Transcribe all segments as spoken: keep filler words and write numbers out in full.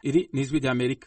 Iri ni ijwi ry'Amerika.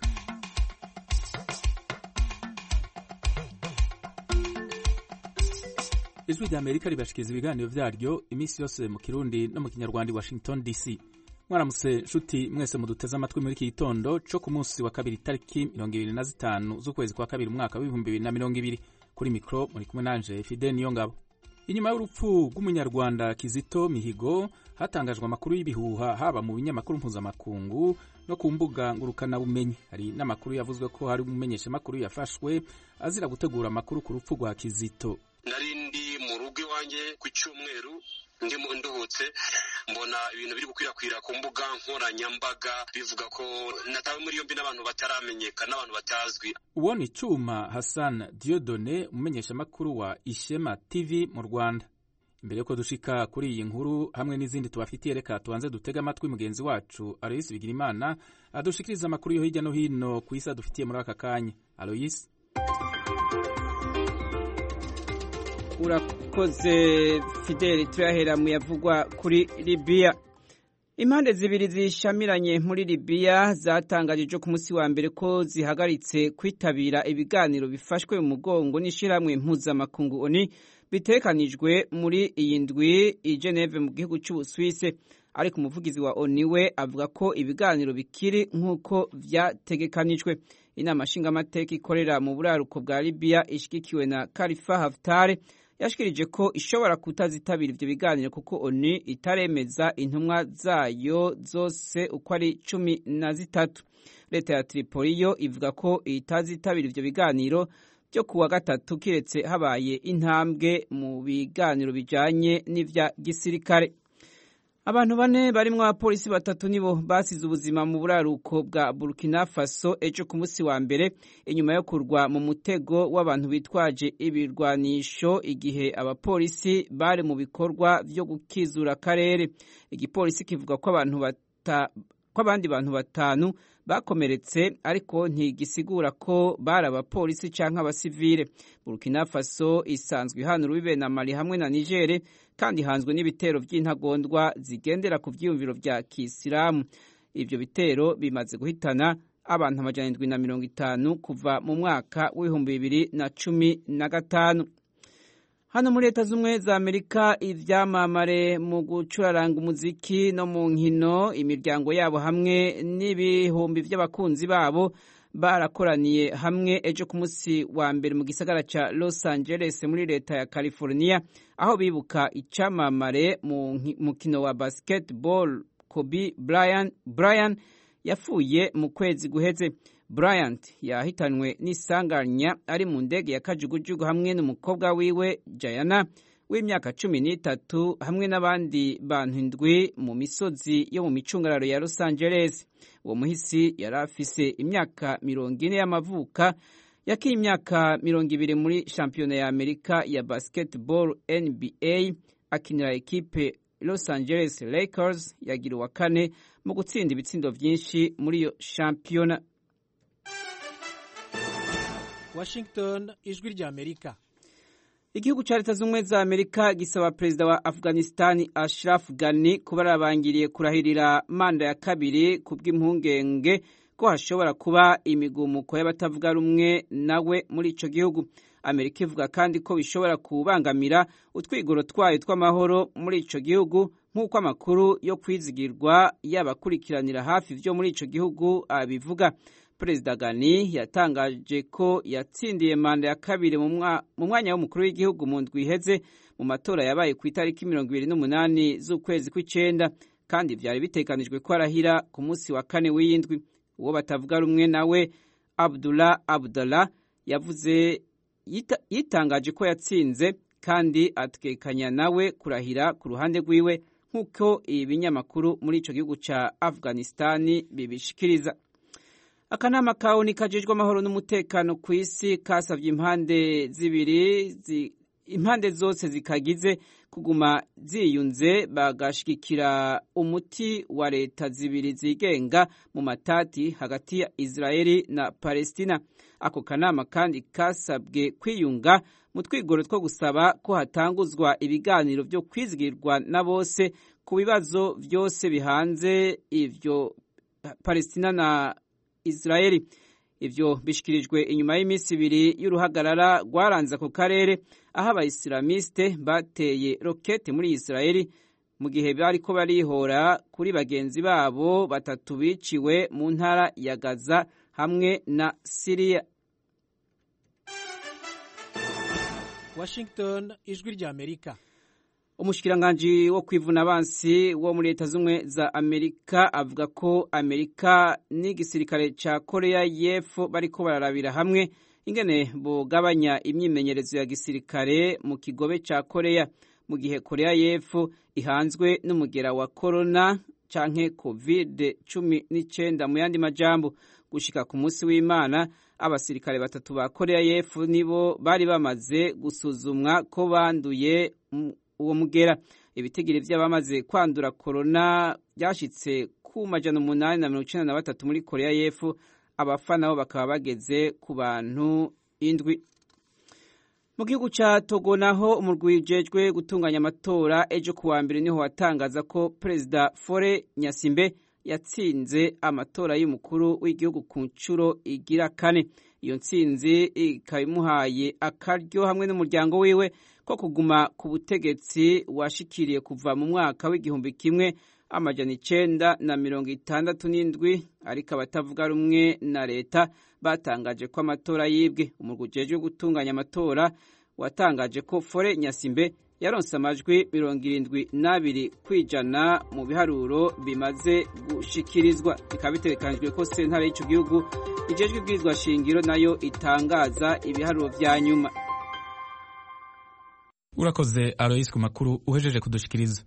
Ijwi ry'Amerika ribashikiriza ibiganiro vyaryo iminsi yose mu Kirundi no mu Kinyarwanda i Washington D C. Mwaramutse nshuti mwese muduteze amatwi muri iki gitondo co ku munsi wa kabiri tariki mirongo ibiri na zitanu z'ukwezi kwa kabiri umwaka w'ibihumbi bibiri na mirongo ibiri. Kuri mikro muri kumwe nanje Fidel Niyongabo. Inyuma y'urupfu rw'umunyarwanda Kizito Mihigo hatangajwe amakuru y'ibihuha haba mu binyamakuru mpuzamakungu no ku mbuga ngurukana bumenyi. Hari n'amakuru yavuzwe ko hari umumenyesha makuru yafashwe azira gutegura amakuru ku rupfu rwa Kizito. Narindi mu rugo iwanje ku cyumweru ndimo nduhutse mbona ibintu biri gukwirakwira ku mbuga nkoranyambaga bivuga ko natawe muri yombi n'abantu bataramenyekana n'abantu batazwi. Uwo ni Cyuma Hassan Dieudonné umumenyesha makuru wa Ishema T V mu Rwanda. Imbere yuko dushika kuri iyi nkuru hamwe n'izindi tubafitiye, reka tubanze dutega amatwi mugenzi wacu Aloyes Bigirimana adushikiriza amakuru yo hirya no hino ku isi dufitiye muri aka kanya. Aloyes. Urakoze Fidel. Turahera mu yavugwa kuri Libya. Impande zibiri zishamiranye muri Libya zatangaje ku munsi wa mbere ko zihagaritse kwitabira ibiganiro bifashwe mu mugongo n'ishiramwe mpuzamakungu O N U bitekanijwe muri iyi ndwi i Geneve mu gihugu cy'Ubusuwisi. Ariko umuvugizi wa O N U we avuga ko ibiganiro bikiri nk'uko vyategekanijwe. Inama nshingamateka ikorera mu buraruko bwa Libya ishigikiwe na Khalifa Haftar yashikirije ko ishobora kutazitabira ivyo biganiro kuko O N U itaremeza intumwa zayo zose uko ari cumi na zitatu. Leta ya Tripoli yo ivuga ko itazitabira ivyo biganiro byo kuwa gatatu kiretse habaye intambwe mu biganiro bijanye n'ivya gisirikare. Abantu bane barimwo abapolisi batatu nibo basize ubuzima mu buraruko bwa Burkina Faso ejo ku munsi wa mbere inyuma yo kurwa mu mutego w'abantu bitwaje ibirwanisho igihe abapolisi bari mu bikorwa vyo gukizura akarere. Igipolisi kivuga ko abantu bata ko abandi bantu batanu bakomeretse ariko ntigisigura ko bari abapolisi canke abasivile. Burkina Faso isanzwe hano rubibe na Mali hamwe na Niger kandi hanzwe n'ibitero vy'intagondwa zigendera ku vyiyumviro vya Kisilamu. Ivyo bitero bimaze guhitana abantu amajana indwi na mirongo itanu kuva mu mwaka w'ibihumbi bibiri na cumi na gatanu. Hano muri Leta z'Ubumwe za Amerika ivyamamare mu gucuraranga umuziki no mu nkino imiryango yabo hamwe n'ibihumbi vy'abakunzi babo barakoraniye hamwe ejo ku munsi wa mbere mu gisagara ca Los Angeles muri leta ya California aho bibuka icamamare mu mukino wa basketball Kobe Bryant Bryant yafuye mu kwezi guheze. Bryant yahitanwe n'isanganya ari mu ndege ya kajugujugu hamwe n'umukobwa wiwe Jayana w'imyaka cumi n'itatu hamwe n'abandi bantu indwi mu misozi yo mu micungararo ya Los Angeles. Uwo muhisi yari afise imyaka mirongo ine y'amavuka, yakiye imyaka mirongo ibiri muri shampiyona ya Amerika ya basketball N B A akinira ekipe Los Angeles Lakers, yagira uwa kane mu gutsinda ibitsindo vyinshi muri iyo shampiyona. Washington, ijwi ry'Amerika. Igihugu ca Leta z'Ubumwe za Amerika gisaba perezida wa Afghanistan Ashraf Ghani kuba arabangiriye kurahirira manda ya kabiri kubw'impungenge ko hashobora kuba imigumuko y'abatavuga rumwe nawe muri ico gihugu. Amerika ivuga kandi ko bishobora kubangamira utwigoro twayo tw'amahoro muri ico gihugu nk'uko amakuru yo kwizigirwa y'abakurikiranira hafi vyo muri ico gihugu abivuga. Perezida Ghani yatangaje ko yatsindiye manda ya kabiri mu mwanya w'umukuru w'igihugu mu ndwi iheze mu matora yabaye ku itariki mirongo ibiri n'umunani z'ukwezi kw'icenda kandi vyari bitekanijwe ko arahira ku munsi wa kane w'iyindwi. Uwo batavuga rumwe nawe Abdullah Abdullah yavuze yita, yitangaje ko yatsinze kandi atekanya nawe kurahira ku ruhande rwiwe nk'uko ibinyamakuru muri ico gihugu ca Afghanistan bibishikiriza. Akanama ka O N U kajejwe amahoro n'umutekano ku isi kasavye impande zibiri zi, impande zose zikagize kuguma ziyunze bagashigikira umuti wa leta zibiri zigenga mu matati hagati ya Israeli na Palestina. Ako kanama kandi kasabwe kwiyunga mu twigoro two gusaba ko hatanguzwa ibiganiro vyo kwizigirwa na bose ku bibazo vyose bihanze ivyo Palestina na Israeli. Ivyo bishikirijwe inyuma y'iminsi ibiri y'uruhagarara rwaranze ako karere aho abayisilamiste bateye rokete muri Israeli mu gihe bariko barihora kuri bagenzi babo batatu biciwe mu ntara ya Gaza hamwe na Syria. Washington, ijwi rya Amerika. Umushikiranganji wo kwivuna abansi wo muri Leta Zunze za Amerika avuga ko Amerika n'igisirikare ca Korea y'Epfo bariko bararabira hamwe ingene bogabanya imyimenyerezo ya gisirikare mu kigobe ca Korea mu gihe Korea y'Epfo ihanzwe n'umugera wa corona canke covid cumi n'icenda mu yandi majambo. Gushika ku munsi w'Imana abasirikare batatu ba Korea y'Epfo nibo bari bamaze gusuzumwa ko banduye uwo mugera. Ibitigiri vy'abamaze kwandura corona byashitse ku majana umunani na mirongo icenda na batatu muri Korea y'Epfo, abafa nabo bakaba bageze ku bantu indwi. Mu gihugu ca Togo naho umurwi ujejwe gutunganya amatora ejo kuwa mbere niho watangaza ko Perezida Faure Nyasimbe yatsinze amatora y'umukuru w'igihugu ku ncuro igira kane. Iyo ntsinzi ikabimuhaye akaryo hamwe n'umuryango wiwe ko kuguma ku butegetsi washikiriye kuva mu mwaka w'igihumbi kimwe amajana icenda na mirongo itandatu n'indwi, ariko abatavuga rumwe na leta batangaje ko amatora yibwe. Umurwi ujejwe gutunganya amatora watangaje ko Faure Nyasimbe yaronse amajwi mirongo irindwi n'abiri kwijana mu biharuro bimaze gushikirizwa. Bikaba bitegekanijwe ko sentare y'ico gihugu ijejwe ibwirizwa shingiro nayo itangaza ibiharuro vya nyuma. Urakoze Alois ku makuru uhejeje kudushikiriza.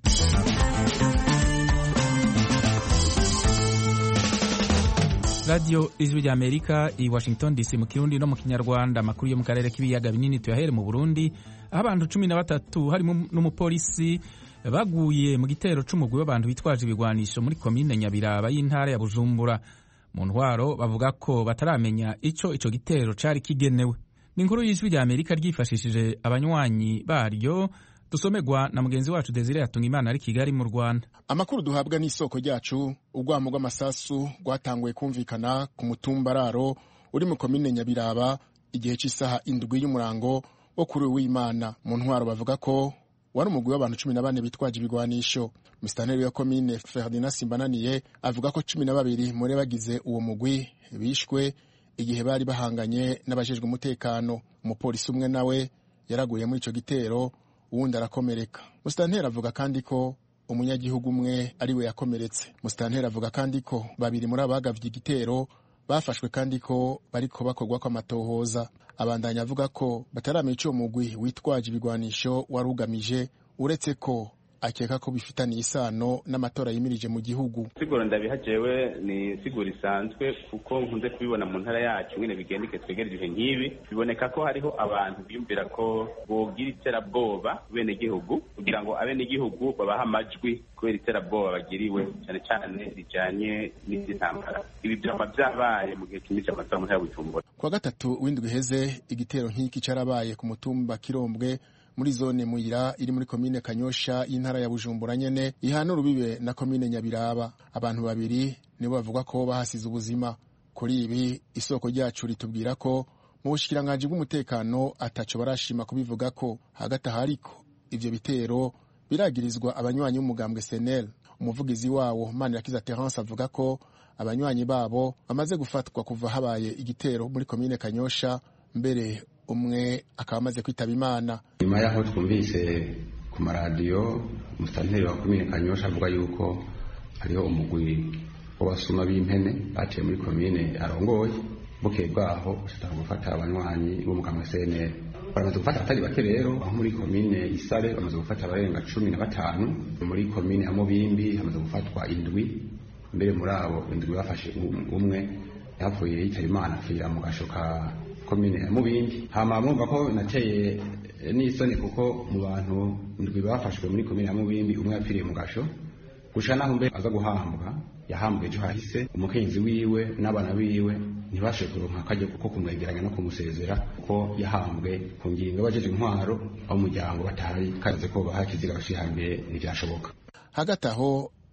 Radio Ijwi rya Amerika i Washington D C mu Kirundi no mu Kinyarwanda. Amakuru yo mu karere k'ibiyaga binini tuyahere mu Burundi aho abantu cumi na batatu harimo n'umupolisi baguye mu gitero c'umugwi w'abantu bitwaje ibigwanisho muri komine Nyabiraba y'intara ya Bujumbura. Mu ntwaro bavuga ko bataramenya ico ico gitero cari kigenewe. Ni inkuru y'Ijwi rya Amerika ryifashishije abanywanyi baryo dusomegwa na mugenzi wacu Desire Hatungimana ari Kigali mu Rwanda. Amakuru duhabwa n'isoko ryacu, urwamo rw'amasasu rwatanguye kumvikana ku mutumbararo uri mu komine Nyabiraba igihe cy'isaha indwi y'umurango wo kuri w'Imana. Mu ntwaro bavuga ko wari umugwi w'abantu cumi na bane bitwaje ibigwanisho. Musitanteri wa komine Ferdinand Simbananiye avuga ko cumi na babiri muri bagize uwo mugwi bishwe igihe bari bahanganye n'abajejwe umutekano. Umupolisi umwe nawe yaraguye muri ico gitero, uwundi arakomereka. Musitanteri avuga kandi ko umunyagihugu umwe ari we yakomeretse. Musitanteri avuga kandi ko babiri muri abagavye igitero bafashwe kandi ko bariko bakorwa kwa matohoza. Abandanya avuga ko bataramenya ico mugwi witwaje ibigwanisho warugamije, uretse ko akeka ko bifitaniye isano n'amatora yimirije mu gihugu. Siguro ndabihajewe ni siguro isanzwe kuko nkunze kubibona mu ntara yacu ngene bigendeke twegera ibihe nk'ibi. Biboneka ko hariho abantu biyumvira ko bogira iterabwoba bene gihugu kugira ngo abene gihugu babaha amajwi kubera iterabwoba bagiriwe cyane cyane rijanye n'intambara. Ibi byaba byabaye mu gihe kimwe cy'amatora mu ntara ya Bujumbura. Kwa gatatu w'indwi iheze igitero nk'iki carabaye ku mutumba Kirombwe muri zone Muyira iri muri komine Kanyosha y'intara ya Bujumbura nyene ihana urubibe na komine Nyabiraba. Abantu babiri nibo bavuga ko bahasize ubuzima. Kuri ibi isoko ryacu ritubwira ko mu bushikiranganje bw'umutekano ataco barashima kubivuga ko hagati hariko ivyo bitero biragirizwa abanywanyi b'umugambwe S N L. Umuvugizi wawo Manirakiza Terence avuga ko abanywanyi babo bamaze gufatwa kuva habaye igitero muri komine Kanyosha, mbere umwe akaba amaze kwitaba Imana. Nyuma yaho twumvise ku maradiyo umusitanteri wa komine Kanyosha avuga yuko hariho umugwi w'abasuma b'impene baciye muri komine arongoye, bukeye bwaho usitanga gufata abanywanyi b'umugambwe S N L. Bamaze gufata atari bake rero, aho muri komine Isare bamaze gufata abarenga cumi na batanu, muri komine ya Mubimbi hamaze gufatwa indwi, mbere muri abo indwi bafashe umwe yapfuye yitaba Imana apfira mu gasho ka komine ya Mubimbi. Hama mwumva ko nateye n'isoni kuko mu bantu indwi bafashwe muri komine ya Mubimbi umwe yapfiriye mu gasho, gusha naho mbere aza guhambwa yahambwe ejo hahise. Umukenyezi wiwe n'abana biwe ntibashe kuronka akajya kuko kumwegeranya no kumusezera kuko yahambwe ku ngingo bajeje intwaro aho umuryango batari kaze ko bahakiziga bashihambire ntibyashoboka. Hagati aho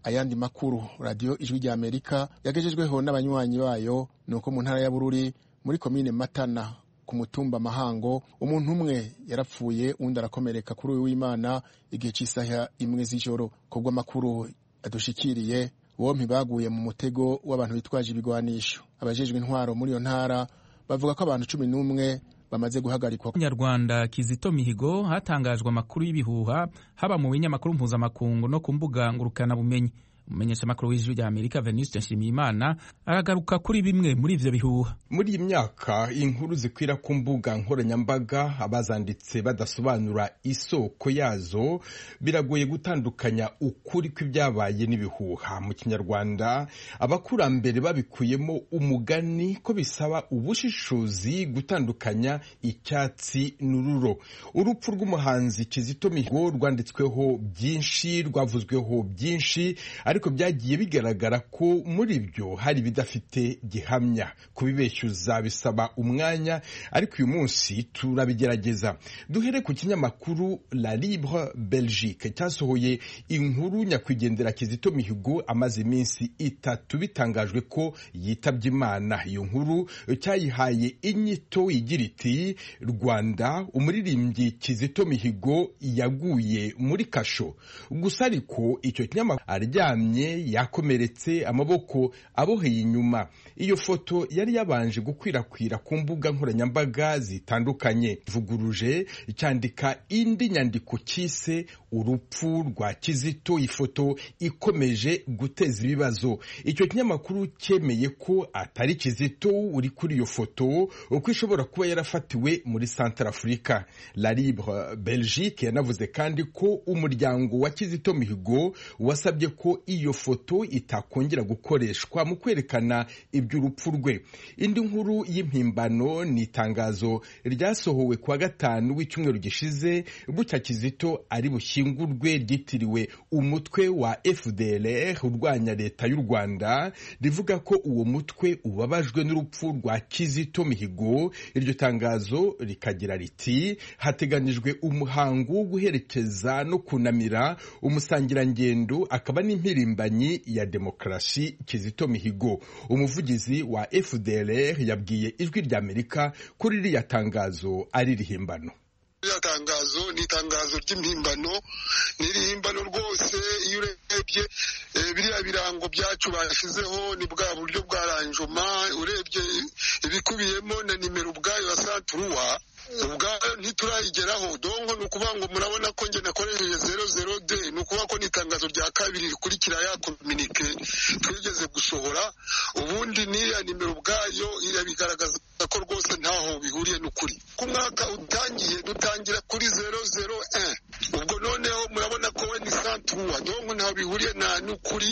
ayandi makuru radio ijwi rya Amerika yagejejweho n'abanywanyi bayo nuko mu ntara ya Bururi muri komine Matana ku mutumba Mahango umuntu umwe yarapfuye undi arakomereka kuri uyu w'Imana igihe cy'isaha imwe z'ijoro. Kubwo makuru adushikiriye bompi baguye mu mutego w'abantu bitwaje ibigwanisho. Abajejwe intwaro muri yo ntara bavuga ko abantu cumi n'umwe bamaze guhagarikwa. Nyarwanda Kizito Mihigo hatangajwe amakuru y'ibihuha haba mu binyamakuru mpuzamakungu no ku mbuga ngurukana bumenyi. Umumenyesha makuru w'ijwi rya Amerika Venuste Nshimiyimana aragaruka kuri bimwe muri ivyo bihuha. Muri iyi myaka inkuru zikwira ku mbuga nkoranyambaga abazanditse badasobanura isoko yazo biragoye gutandukanya ukuri kw'ibyabaye n'ibihuha. Mu Kinyarwanda abakurambere babikuyemo umugani ko bisaba ubushishozi gutandukanya icyatsi n'ururo. Urupfu rw'umuhanzi Kizito Mihigo rwanditsweho byinshi, rwavuzweho byinshi, ariko byagiye bigaragara ko muri byo hari bidafite gihamya. Kubibeshyuza bisaba umwanya, ariko uyu munsi turabigerageza. Duhere ku kinyamakuru La Libre Belgique cyasohoye inkuru nyakwigendera Kizito Mihigo amaze iminsi itatu bitangajwe ko yitabye Imana. Iyo nkuru cyayihaye inyito igira iti Rwanda, umuririmbyi Kizito Mihigo yaguye muri kasho. Gusa ariko icyo kinyamakuru aryamye yakomeretse, amaboko aboheye inyuma. Iyo foto yari yabanje gukwirakwira ku mbuga nkoranyambaga zitandukanye. Vuguruje cyandika indi nyandiko cyise urupfu rwa Kizito, ifoto ikomeje guteza ibibazo. Icyo kinyamakuru cyemeye ko atari Kizito uri kuri iyo foto, uko ishobora kuba yarafatiwe muri Centrafrica. La Libre Belgique yanavuze kandi ko umuryango wa Kizito Mihigo wasabye ko iyo foto itakongera gukoreshwa mu kwerekana iby'urupfu rwe. Indi nkuru y'impimbano ni itangazo ryasohowe kuwa gatanu w'icyumweru gishize bucya Kizito ari bushyingurwe, ryitiriwe umutwe wa F D L R urwanya leta y'u Rwanda, rivuga ko uwo mutwe ubabajwe n'urupfu rwa Kizito Mihigo. Iryo tangazo rikagira riti hateganijwe umuhango wo guherekeza no kunamira umusangirangendo akaba n'impirimbanyi ya demokarasi Kizito Mihigo. Umuvugizi wa F D L R yabwiye ijwi rya Amerika kuri ririya tangazo ari rihimbano. Iriya tangazo ni itangazo ry'impimbano, ni rihimbano rwose. Iyo urebye biriya birango byacu bashizeho ni bwa buryo bwa ranjoma, urebye ibikubiyemo na nimero ubwayo ya santuruwa ubwayo ntiturayigeraho. donko ni ukuvuga ngo murabona ko nge nakoresheje zero zero de, ni ukuvuga ko ni itangazo rya kabiri rikurikira ya kominike twigeze gusohora. Ubundi n'iriya nimero ubwayo irabigaragaza ko rwose ntaho bihuriye n'ukuri. Ku mwaka utangiye dutangira kuri zero zero un, ubwo noneho murabona ko we ni santuruwa, donko ntaho bihuriye na n'ukuri.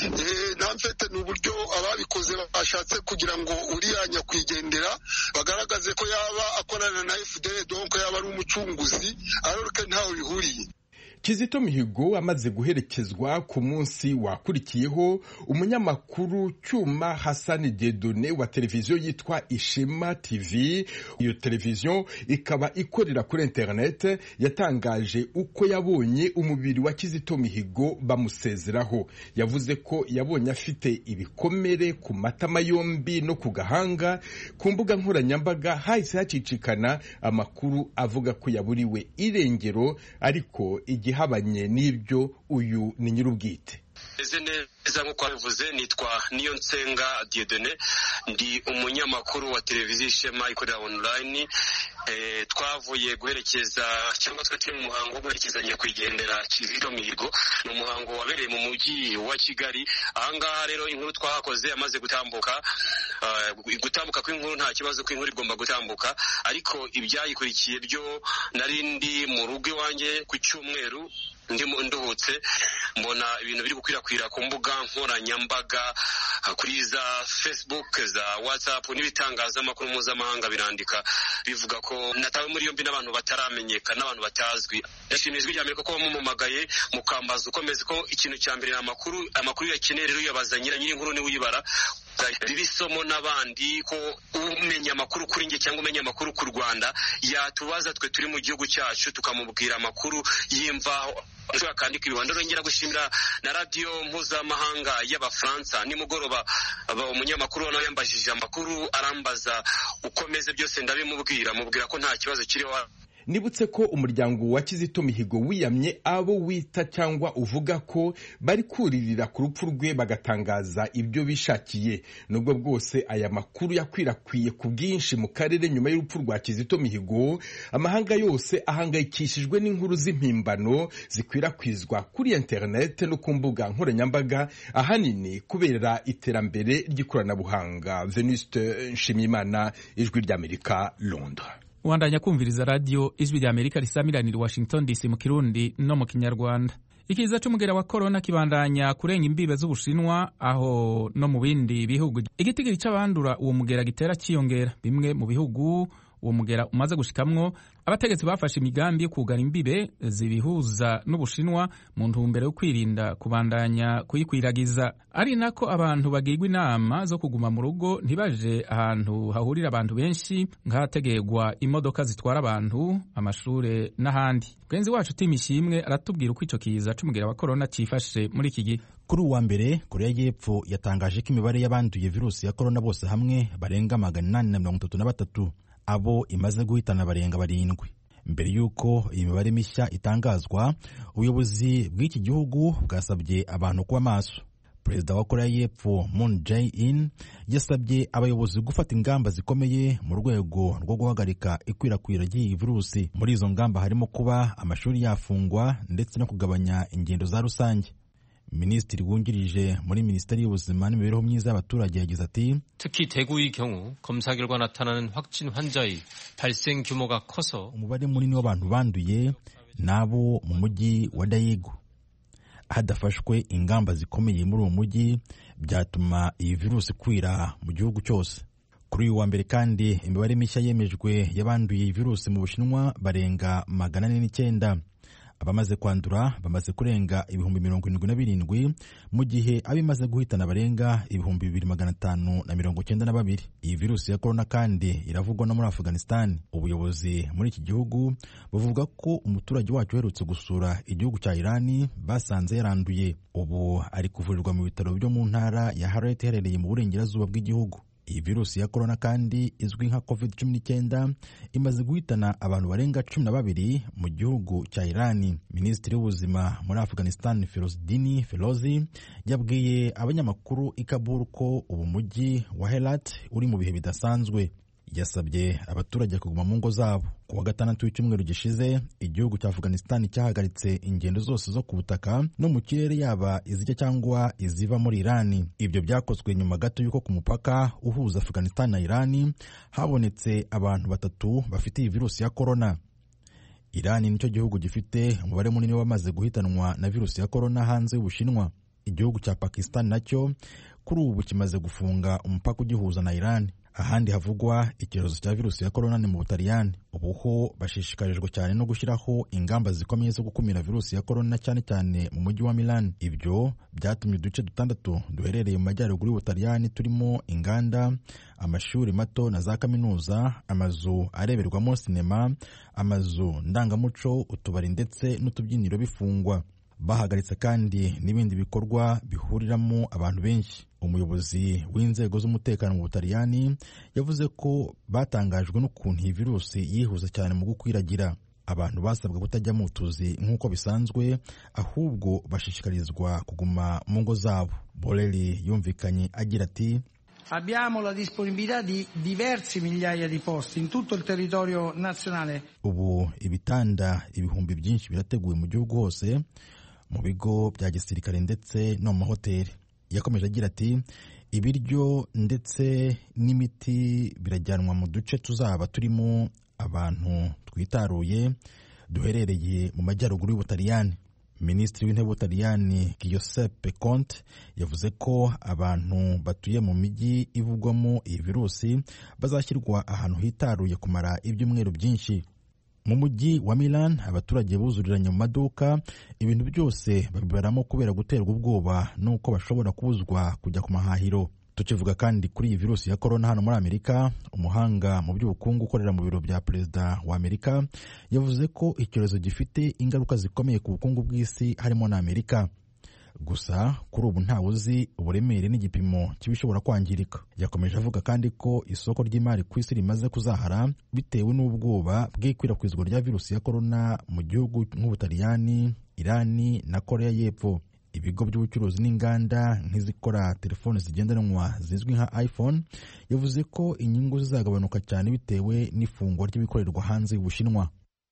Namfete ni uburyo ababikoze bashatse kugira ngo uriya nyakwigendera bagaragaze ko yaba akorana na F D L, donko yaba ari umucunguzi, ariko ntaho bihuriye. Kizito Mihigo amaze guherekezwa ku munsi wakurikiyeho, umunyamakuru Cyuma Hassan Dedone wa televiziyo yitwa Ishema T V, iyo televiziyo ikaba ikorera kuri internet, yatangaje uko yabonye umubiri wa Kizito Mihigo bamusezeraho. Yavuze ko yabonye afite ibikomere ku matama yombi no ku gahanga. Ku mbuga nkoranyambaga hahise hacicikana amakuru avuga ko yaburiwe irengero, ariko igihe habanye n'ibyo uyu ni nyirubwite. Eze neza nk'uko bivuze, nitwa Niyonsenga Dieudonné, ndi umunyamakuru wa televiziyo Ishema ikorera online. E, twavuye guherekeza cyangwa twe turi mu muhango wo guherekeza nyakwigendera Kizito Mihigo. Ni umuhango wabereye mu mujyi wa Kigali. Ahangaha rero inkuru twahakoze amaze gutambuka, uh, gutambuka kw'inkuru nta kibazo, kw'inkuru igomba gutambuka, ariko ibyayikurikiye byo narindi mu rugo iwanjye ku cyumweru ndimo nduhutse, mbona ibintu biri gukwirakwira ku mbuga nkoranyambaga, kuri za Facebook, za WhatsApp n'ibitangazamakuru mpuzamahanga birandika bivuga ko natawe muri yombi n'abantu bataramenyekana, n'abantu batazwi. Ndashimira ijwi rya Amerika ko bamumagaye mukambaza ukomeze ko ikintu cya mbere amakuru amakuru yakeneye rero yabaza nyira nyiri inkuru ni uyibara. bibisomo n'abandi ko umenya amakuru kuri nge cyangwa umenya amakuru ku Rwanda yatubaza twe turi mu gihugu cyacu tukamubwira amakuru yimvaho nshobora kandi kwibanda rongera gushimira na radio mpuzamahanga y'Abafaransa nimugoroba umunyamakuru nawe yambajije amakuru arambaza ukomeze byose ndabimubwira mubwira ko nta kibazo kiriho. Nibutse ko umuryango wa Kizito Mihigo wiyamye abo wita cyangwa uvuga ko bari kuririra ku rupfu rwe bagatangaza ibyo bishakiye. Nubwo bwose aya makuru yakwirakwiye ku bwinshi mu karere nyuma y'urupfu rwa Kizito Mihigo, amahanga yose ahangayikishijwe n'inkuru z'impimbano zikwirakwizwa kuri internet no ku mbuga nkoranyambaga, ahanini kubera iterambere ry'ikoranabuhanga. Venuste Nshimiyimana, Ijwi ry'Amerika, Londres. Wandanya kumviriza radio Ijwi ry'Amerika risamiranira Washington D C mu Kirundi no mu Kinyarwanda. Ikiza c'umugera wa corona kibandanya kurenga imbibe z'Ubushinwa, aho no mu bindi bihugu igitigiri c'abandura uwo mugera gitera ciyongera. Bimwe mu bihugu uwo mugera umaze gushikamwo, abategetsi bafashe imigambi yo kugara imbibe zibihuza n'Ubushinwa mu ntumbero yo kwirinda kubandanya kuyikwiragiza. Ari nako abantu bagirwa inama zo kuguma mu rugo ntibaje ahantu hahurira abantu benshi nk'ahategegwa imodoka zitwara abantu, amashure n'ahandi. Mugenzi wacu Timishimwe aratubwira uko ico kiza c'umugera wa corona cifashe muri iki gihe. Kuri uwa mbere, Korea y'Epfo yatangaje ko imibare y'abanduye virusi ya corona bose hamwe barenga magana inani na mirongo itatu na batatu. Abo imaze guhitana barenga barindwi. Mbere yuko iyi mibare mishya itangazwa, ubuyobozi bw'iki gihugu bwasabye abantu kuba maso. Perezida wa Korea y'Epfo Moon Jae-in yasabye abayobozi gufata ingamba zikomeye mu rwego rwo guhagarika ikwirakwira ry'iyi virusi. Muri izo ngamba harimo kuba amashuri yafungwa ndetse no kugabanya ingendo za rusange. Minisitiri wungirije muri Minisiteri y'Ubuzima n'imibereho myiza y'abaturage yagize ati 특히 대구의 경우 검사 결과 나타나는 확진 환자의 발생 규모가 커서 umubare munini w'abantu banduye nabo mu mujyi wa Daegu. Hadafashwe ingamba zikomeye muri uwo mujyi byatuma iyi virusi kwira mu gihugu cyose. Kuri uyu wa mbere kandi imibare mishya yemejwe y'abanduye iyi virusi mu Bushinwa barenga magana ane n'icyenda. Abamaze kwandura bamaze kurenga ibihumbi mirongo irindwi na birindwi, mu gihe abimaze guhitana barenga ibihumbi bibiri magana atanu na mirongo cyenda na babiri. Iyi virusi ya corona kandi iravugwa no muri Afghanistan. Ubuyobozi muri iki gihugu buvuga ko umuturage wacu uherutse gusura igihugu cya Irani basanze yaranduye. Ubu ari kuvurirwa mu bitaro byo mu ntara ya Herat iherereye mu burengerazuba bw'igihugu. Iyi virusi ya corona kandi izwi nka covid cumi n'icyenda imaze guhitana abantu barenga cumi na babiri mu gihugu cya Irani. Minisitiri w'ubuzima muri Afghanistan Ferozdini Ferozi yabwiye abanyamakuru i Kabul ko ubu mujyi wa Herat uri mu bihe bidasanzwe. Yasabye abaturage kuguma mu ngo zabo. Ku wa gatandatu w'icyumweru gishize, igihugu cya Afghanistan cyahagaritse ingendo zose zo ku butaka no mu kirere, yaba izijya cyangwa iziva muri Irani. Ibyo byakozwe nyuma gato y'uko ku mupaka uhuza Afghanistan na Irani habonetse abantu batatu bafite iyi virusi ya corona. Irani nicyo gihugu gifite umubare munini w'abamaze guhitanwa na virusi ya corona hanze y'Ubushinwa. Igihugu cya Pakistan nacyo kuri ubu kimaze gufunga umupaka ugihuza na Irani. Ahandi havugwa icyorezo cya virusi ya corona ni mu Butaliyani. Ubuho bashishikarijwe cyane no gushyiraho ingamba zikomeye zo gukumira virusi ya corona, cyane cyane mu mujyi wa Milan. Ibyo byatumye uduce dutandatu duherereye mu majyaruguru y'Ubutaliyani turimo inganda, amashuri mato na za kaminuza, amazu areberwamo sinema, amazu ndangamuco, utubari ndetse n'utubyiniro bifungwa. Bahagaritse kandi n'ibindi bikorwa bihuriramo abantu benshi. Umuyobozi w'inzego z'umutekano mu Butaliyani yavuze ko batangajwe n'ukuntu iyi virusi yihuza cyane mu gukwiragira. Abantu basabwa kutajya mu tuzi nk'uko bisanzwe, ahubwo bashishikarizwa kuguma mu ngo zabo. Borelli yumvikanye agira ati Abbiamo la disponibilità di diversi migliaia di posti in tutto il territorio nazionale. Ubu ibitanda ibihumbi byinshi birateguwe mu gihugu hose, mu bigo bya gisirikare ndetse no mu mahoteli. Yakomeje agira ati ibiryo ndetse n'imiti birajyanwa mu duce tuzaba turimo abantu twitaruye duherereye mu majyaruguru y'Ubutaliyani. Minisitiri w'intebe w'Ubutaliyani Giuseppe Conte yavuze ko abantu batuye mu mijyi ivugwamo iyi virusi bazashyirwa ahantu hitaruye kumara ibyumweru byinshi. Mu mujyi wa Milan abaturage buzuriranye mu maduka, ibintu byose babibaramo kubera guterwa ubwoba nuko bashobora kubuzwa kujya ku mahahiro. tukivuga kandi kuri iyi virusi ya korona hano muri Amerika, umuhanga mu by'ubukungu ukorera mu biro bya perezida wa Amerika yavuze ko icyorezo gifite ingaruka zikomeye ku bukungu bw'isi harimo na Amerika. Gusa kuri ubu ntawe uzi uburemere n'igipimo cy'ibishobora kwangirika. Yakomeje avuga kandi ko isoko ry'imari ku isi rimaze kuzahara bitewe n'ubwoba bw'ikwirakwizwa rya virusi ya korona mu gihugu nk'Ubutaliyani, Irani na Korea y'Epfo. Ibigo by'ubucuruzi n'inganda nk'izikora telefone zigendanwa zizwi nka iPhone yavuze ko inyungu zizagabanuka cyane bitewe n'ifungwa ry'ibikorerwa hanze y'Ubushinwa.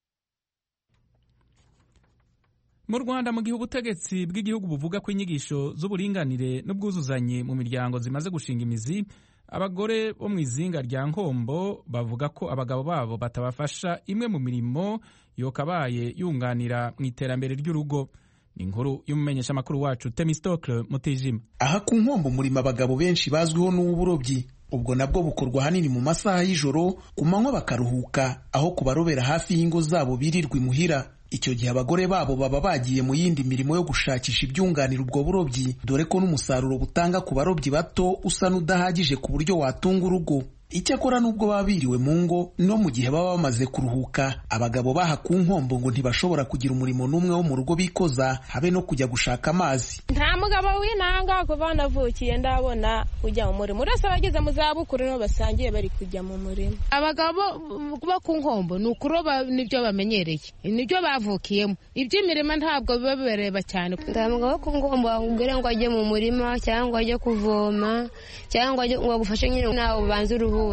Mu Rwanda, mu gihe ubutegetsi bw'igihugu buvuga ko inyigisho z'uburinganire n'ubwuzuzanye mu miryango zimaze gushinga imizi, abagore bo mu izinga rya Nkombo bavuga ko abagabo babo batabafasha imwe mu mirimo yokabaye yunganira mu iterambere ry'urugo. Ni inkuru y'umumenyeshamakuru wacu Temistocle Mutijima. Aha ku Nkombo murimo abagabo benshi bazwiho n'uburobyi. Ubwo nabwo bukorwa hanini mu masaha y'ijoro, ku manywa bakaruhuka, aho kubarobera hafi y'ingo zabo birirwa imuhira. Icyo gihe abagore babo baba bagiye mu yindi mirimo yo gushakisha ibyunganira ubwo burobyi, dore ko n'umusaruro butanga ku barobyi bato usa n'udahagije ku buryo watunga urugo. Icyakora nubwo baba biriwe mu ngo, no mu gihe baba bamaze kuruhuka, abagabo baha ku Nkombo ngo ntibashobora kugira umurimo n'umwe wo mu rugo bikoza, habe no kujya gushaka amazi. Nta mugabo w'intanga kuva navukiye ndabona kujya mu murimo. Uretse abageze mu zabukuru no basangiye bari kujya mu murimo. Abagabo bo ku Nkombo ni ukuroba, nibyo bamenyereye, nibyo bavukiyemo. Iby'imirimo ntabwo biba bibareba cyane. Nta mugabo ku Nkombo akubwira ngo ajye mu murima cyangwa ajye kuvoma cyangwa ngo agufashe nyine nawe ubanze uruhu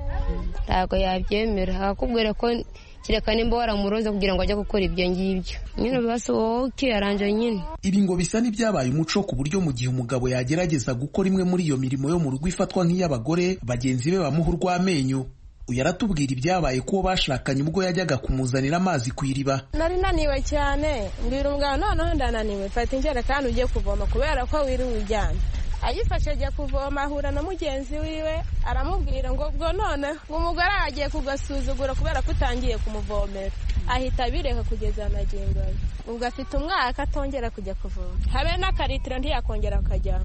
ntabwo yabyemera. Akubwira ko kireka nimba waramuroza kugira ngo ajye gukora ibyo ngibyo, nyine basohoke aranje nyine. Ibi ngo bisa n'ibyabaye umuco, ku buryo mu gihe umugabo yagerageza gukora imwe muri iyo mirimo yo mu rugo ifatwa nk'iy'abagore, bagenzi be bamuha urw'amenyo. Uyu aratubwira ibyabaye ko bashakanye ubwo yajyaga kumuzanira amazi ku iriba. Nari naniwe cyane, mbwira umugabo noneho ndananiwe, fata injerekani ugiye kuvoma kubera ko wiriwe ujyana. Ayifashe ajya kuvoma, ahura na mugenzi wiwe aramubwira ngo ubwo none umugore agiye kugasuzugura kubera ko utangiye kumuvomera. Ahita abireka kugeza magingo ye. Ubwo afite umwaka atongera kujya kuvoma, habe n'akaritiro ntiyakongera akajyana.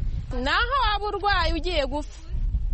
Naho waba urwaye ugiye gupfa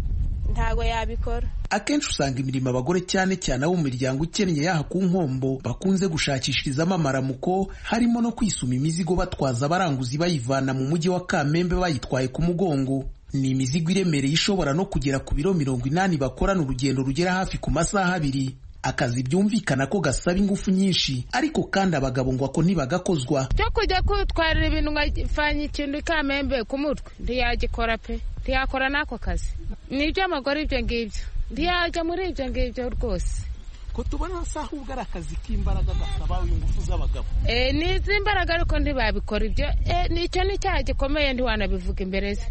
ntago yabikora. Akenshi usanga imirimo abagore cyane cyane abo mu miryango ikennye yaha ku Nkombo bakunze gushakishirizamo amaramuko, harimo no kwisuma imizigo batwaza abaranguzi bayivana mu mujyi wa Kamembe bayitwaye ku mugongo. Ni imizigo iremereye ishobora no kugera ku biro mirongo inani, bakorana urugendo rugera hafi ku masaha abiri. Akazi byumvikana ko gasaba ingufu nyinshi, ariko kandi abagabo ngo ako ntibagakozwa. Cyo kujya kutwarira ibintu ngafanya ikintu Kamembe ku mutwe ntiyagikora pe, ntiyakora n'ako kazi. Nibyo amagore ibyo ngibyo, ntiyajya muri ibyo ngibyo rwose. Ko tubona saha ubwo ari akazi k'imbaraga gasaba ingufu z'abagabo. Eh ni imbaraga ariko ntibabikora ibyo. Eh nicyo ni cyaha gikomeye ntiwanabivuga imbere ze.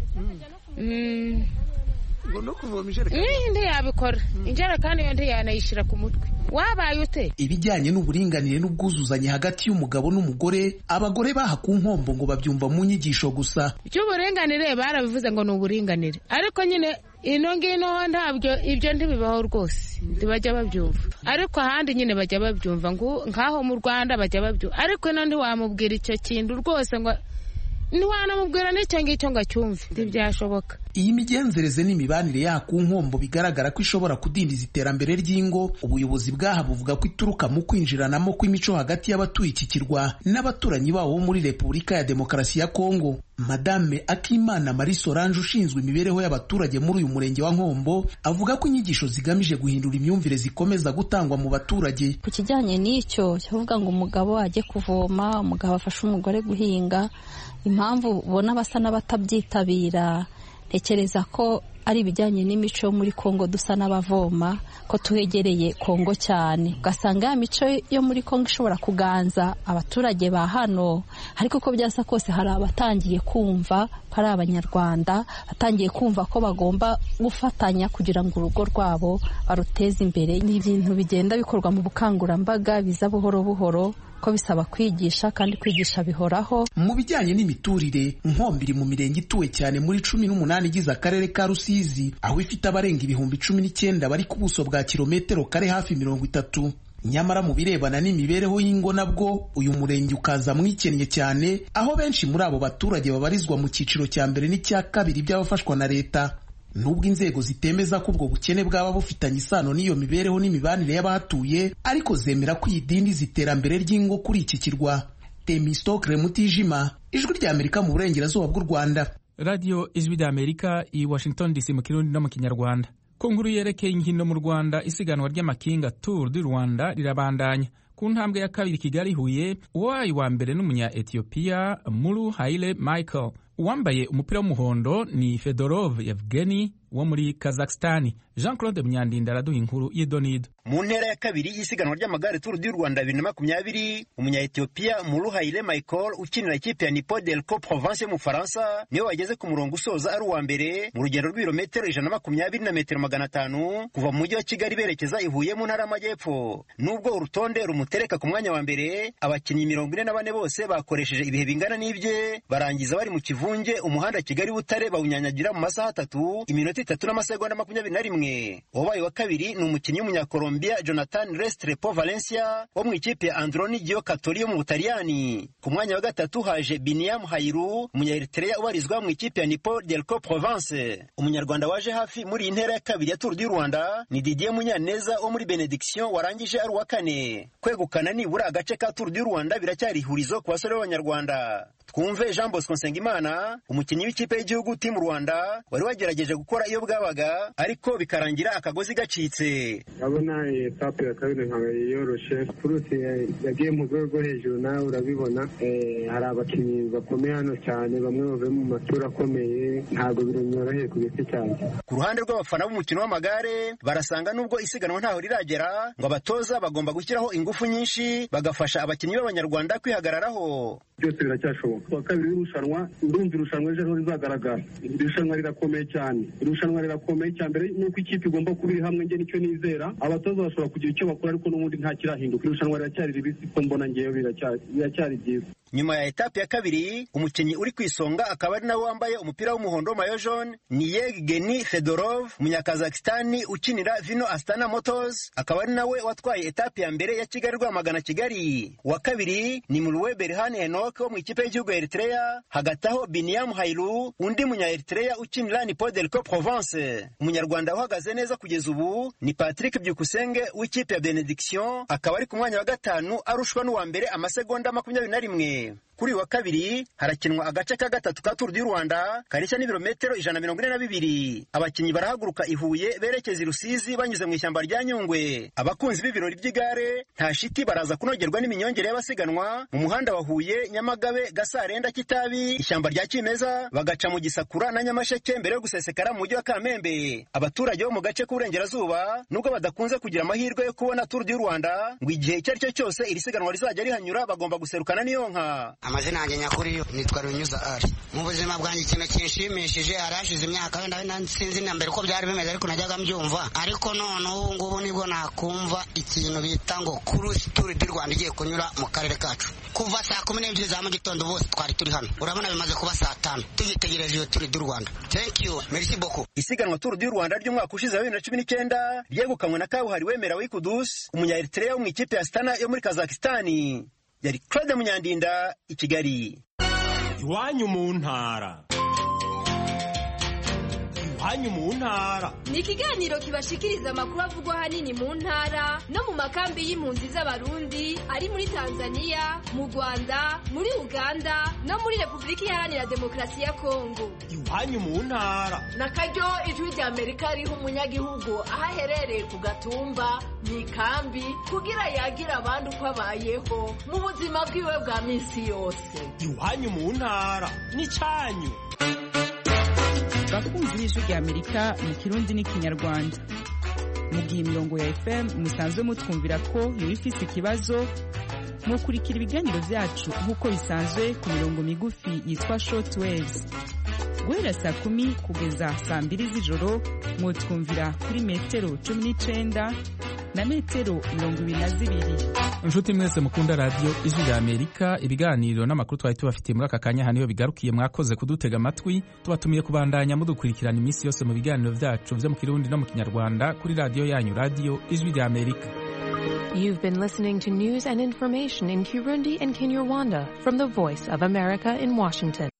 Mm. Ngo no kuvoma ijerekani ntiyabikora. Injerekani yo ntiyanayishira ku mutwe. Wabaye ute? Ibijyanye n'uburinganire n'ubwuzuzanye hagati y'umugabo n'umugore, abagore baha ku Nkombo ngo babyumva mu nyigisho gusa. Icy'uburinganire barabivuze ngo ni uburinganire, ariko nyine ino ngino ntabyo, ibyo ntibibaho rwose, ntibajya babyumva. Ariko ahandi nyine bajya babyumva, ngo ngaho mu Rwanda bajya babyumva, ariko ino ntiwamubwira icyo kintu rwose ngo ntiwanamubwira n'icyo ngicyo ngo acyumve, ntibyashoboka. Iyi migenzereze n'imibanire yaha ku Nkombo bigaragara ko ishobora kudindiza iterambere ry'ingo. Ubuyobozi bwaha buvuga ko ituruka mu kwinjiranamo kw'imico hagati y'abatuye iki kirwa n'abaturanyi babo bo muri Repubulika ya Demokarasi ya Kongo. Madame Akimana Marie Solange ushinzwe imibereho y'abaturage muri uyu murenge wa Nkombo avuga ko inyigisho zigamije guhindura imyumvire zikomeza gutangwa mu baturage. Ku kijyanye n'icyo cyavuga ngo umugabo ajye kuvoma, umugabo afashe umugore guhinga, impamvu ubona basa n'abatabyitabira, ntekereza ko ari ibijyanye n'imico muri Kongo, dusa n'abavoma ko tuhegereye Kongo cyane, ugasanga ya mico yo muri Kongo ishobora kuganza abaturage ba hano, ariko ko byasa kose hari abatangiye kumva ko ari Abanyarwanda, batangiye kumva ko bagomba gufatanya kugira ngo urugo rwabo baruteze imbere. Ni ibintu bigenda bikorwa mu bukangurambaga, biza buhoro buhoro, ko bisaba kwigisha kandi kwigisha bihoraho. Mu bijyanye n'imiturire, Nkombo iri mu mirenge ituwe cyane muri cumi n'umunani igize akarere ka Rusizi, aho ifite abarenga ibihumbi cumi n'icyenda bari ku buso bwa kilometero kare hafi mirongo itatu. nyamara mu birebana n'imibereho y'ingo nabwo uyu murenge ukaza mwikennye cyane, aho benshi muri abo baturage babarizwa mu cyiciro cya mbere n'icya kabiri by'abafashwa na leta. Nubwo inzego zitemeza ko ubwo bukene bwaba bufitanye isano n'iyo mibereho n'imibanire y'abahatuye, ariko zemera ko iyi dindiza iterambere ry'ingo kuri iki kirwa. Temistokle Mutijima, Ijwi ry'Amerika mu burengerazuba bw'u Rwanda. Radio Ijwi ry'Amerika i Washington D C mu Kirundi no mu Kinyarwanda. Ku nkuru yerekeye inkino mu Rwanda, isiganwa ry'amakinga Tour du Rwanda rirabandanya. Ku ntambwe ya kabiri Kigali Huye, uwabaye wa mbere n'umunya Ethiopia Mulu Haile Michael. Uwambaye umupira w'umuhondo ni Fedorov Yevgeny wo muri Kazakhstan. Jean-Claude Munyandinda araduha inkuru y'idonido. Mu ntera ya kabiri y'isiganwa ry'amagare Tour du Rwanda bibiri na makumyabiri, umunya Ethiopia Mulu Haile Michael ukinira ikipe ya Nipo Delco Provence yo mu Faransa niwe wageze ku murongo usoza ari uwa mbere mu rugendo rw'ibirometero ijana na makumyabiri na metero magana atanu kuva mu mujyi wa Kigali berekeza i Huye mu ntara y'Amajyepfo. Nubwo urutonde rumutereka ku mwanya wa mbere, abakinnyi mirongo ine na bane bose bakoresheje ibihe bingana n'ibye, barangiza bari mu kivunge umuhanda Kigali Butare bawunyanyagira mu masaha atatu iminota itatu n'amasegonda makumyabiri na rimwe. Wabaye wa kabiri ni umukinnyi w'umunya-Colombia Jonathan Restrepo Valencia wo mu ikipe ya Androni Giocattoli yo mu Butaliyani. Ku mwanya wa gatatu haje Biniam Hairu, umunya-Eritrea ubarizwa mu ikipe ya Nipo Delco Provence. Umunyarwanda waje hafi muri iyi ntera ya kabiri ya Tour du Rwanda ni Didier Munyaneza wo muri Benediction warangije ari uwa kane. Kwegukana nibura agace ka Tour du Rwanda biracyari ihurizo ku basore b'Abanyarwanda. Twumve Jean Bosco Nsengimana, umukinnyi w'ikipe y'igihugu Team Rwanda wari wagerageje gukora iyo bwabaga ariko bikarangira akagozi gacitse. Abona etape ya kabiri nkabaye yoroshe, kurute yagiye mu rwego rwo hejuru, nawe urabibona. Eh, hari abakinnyi bakomeye hano cyane, bamwe bavuye mu matura akomeye, ntabwo bironyoroheye ku giti cyane. Ku ruhande rw'abafana b'umukino w'amagare barasanga nubwo isiganwa ntaho riragera ngo abatoza bagomba gushyiraho ingufu nyinshi bagafasha abakinnyi b'Abanyarwanda kwihagararaho. Byose biracyashoboka. Kwa kabiri irushanwa, ndumva irushanwa ejo rizagaragara. Irushanwa rirakomeye cyane. Irushanwa rirakomeye cyane, mbere nuko ikipe igomba kuba iri hamwe, nge nicyo nizera. Abatoza bashobora kugira icyo bakora ariko n'ubundi nta kirahinduka. Irushanwa riracyari ribisi, ko mbona ngeyo biracyari byiza. Nyuma ya etape ya kabiri, umukinnyi uri ku isonga akaba ari nawe wambaye umupira w'umuhondo mayo jaune ni Yevgeny Fedorov, umunya-Kazakhstan ukinira Vino Astana Motors, akaba ari nawe watwaye etape ya mbere ya Kigali Rwamagana Kigali. Wa kabiri ni Mulwe Berhan Enoch wo mu ikipe y'igihugu ya Eritrea, hagati aho Biniam Hailu undi munya-Eritrea ukinira Nipo Delco Provence. Umunyarwanda uhagaze neza kugeza ubu ni Patrick Byukusenge w'ikipe ya Benediction, akaba ari ku mwanya wa gatanu arushwa n'uwa mbere amasegonda makumyabiri na rimwe. Kuri wa kabiri harakinwa agace ka gatatu ka Tour du Rwanda kareshya n'ibirometero ijana na mirongo ine na bibiri. Abakinnyi barahaguruka i Huye berekeza i Rusizi banyuze mu ishyamba rya Nyungwe. Abakunzi b'ibirori by'igare nta shiti baraza kunogerwa n'iminyongere y'abasiganwa mu muhanda wa Huye, Nyamagabe, Gasarenda, Kitabi, ishyamba rya Kimeza, bagaca mu Gisakura na Nyamasheke mbere yo gusesekara mu mujyi wa Kamembe. Abaturage bo mu gace k'uburengerazuba nubwo badakunze kugira amahirwe yo kubona Tour du Rwanda, ngo igihe icyo ari cyo cyose iri siganwa rizajya rihanyura bagomba guserukana n'iyonka. Amazina yanjye nyakuri nitwa Runyuza Ari. Mu buzima bwanjye ikintu kinshimishije, arashize imyaka wenda sinzi na mbere uko byari bimeze ariko najyaga mbyumva, ariko none ubu ngubu nibwo nakumva ikintu bita ngo Cruise Tour du Rwanda igiye kunyura mu karere kacu. Kuva saa kumi n'ebyiri za mu gitondo bose twari turi hano, urabona bimaze kuba saa tanu tugitegereje iyo Tour du Rwanda. Thank you, merci beaucoup. Isiganwa Tour du Rwanda ry'umwaka ushize wa bibiri na cumi n'icyenda ryegukanywe na kabuhariwe Merawi Kudus, umunya-Eritrea wo mu ikipe ya Astana yo muri Kazakhstan. Yari Claude Munyandinda i Kigali. Iwanyu mu ntara. Iwanyu mu ntara ni ikiganiro kibashikiriza amakuru avugwa ahanini mu ntara no mu makambi y'impunzi z'Abarundi ari muri Tanzania, mu Rwanda, muri Uganda no muri Repubulika Iharanira Demokarasi ya Kongo. Iwanyu mu ntara na karyo ijwi rya Amerika riha umunyagihugu aho aherereye ku gatumba mu ikambi kugira yagira abandi uko abayeho mu buzima bwiwe bwa minsi yose. Iwanyu mu ntara ni cyanyu. Bakunzi b'ijwi rya Amerika mu Kirundi n'Ikinyarwanda, mu gihe imirongo ya F M musanzwe mutwumvira ko yoba ifise ikibazo, mukurikira ibiganiro byacu nk'uko bisanzwe ku mirongo migufi yitwa short waves. Guhera saa kumi kugeza saa mbiri z'ijoro mwotwumvira kuri metero cumi n'icenda na metero mirongo ibiri na zibiri. Inshuti mwese mukunda radio Ijwi rya Amerika, ibiganiro n'amakuru twari tubafitiye muri aka kanya haniyo bigarukiye. Mwakoze kudutega amatwi, tubatumiye kubandanya mudukurikirana iminsi yose mu biganiro byacu byo mu Kirundi no mu Kinyarwanda kuri radio yanyu, radio Ijwi rya Amerika. You've been listening to news and information in Kirundi and Kinyarwanda from the Voice of America in Washington.